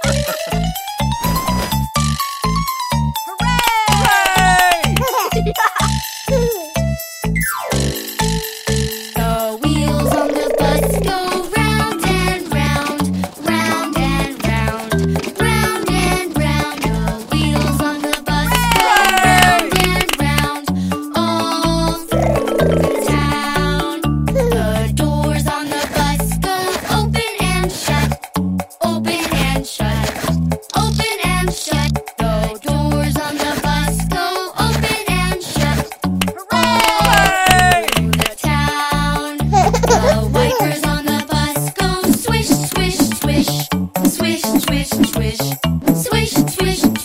The wheels on the bus go round and round, round and round, round and round. The wheels on the bus go round and round, all through the town. The doors on the bus go open and shut, open and shut, open and shut. The doors on the bus go open and shut, all through the town. The wipers on the bus go swish, swish, swish, swish, swish, swish, swish, swish, swish.